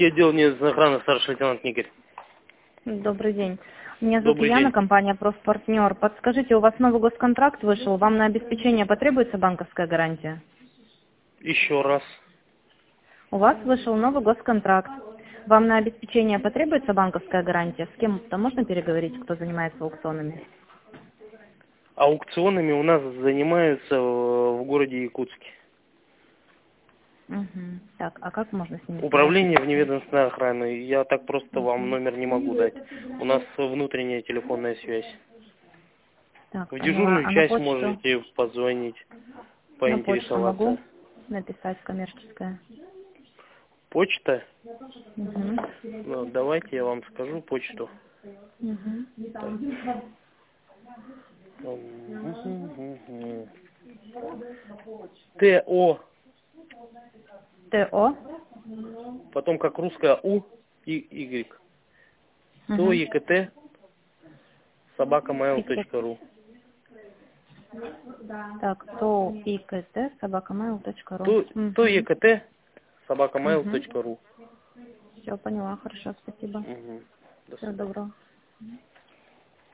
Отдел внедорожной охраны, старший лейтенант Игорь. Добрый день. Меня зовут Добрый Яна, день. компания «Профпартнер». Подскажите, у вас новый госконтракт вышел, вам на обеспечение потребуется банковская гарантия? Еще раз. У вас вышел новый госконтракт. Вам на обеспечение потребуется банковская гарантия? С кем-то можно переговорить, кто занимается аукционами? Аукционами у нас занимаются в городе Якутске. Угу. Так, а как можно с ними Управление связаться? вневедомственной охраны. Я так просто вам номер не могу дать. У нас внутренняя телефонная связь. Так, В поняла. дежурную А на часть почту? можете позвонить, На почту могу поинтересоваться. написать коммерческая? Почта? Угу. Ну, давайте я вам скажу почту. Так. Угу. ТО, ТО? потом как русская У и Y. То Угу. ЕКТ собакамейл.ру. Так, то ИКТ собакамейл.ру. То ЕКТ Угу. собакамейл.ру. Все, поняла, хорошо, спасибо. До Всего свидания. доброго.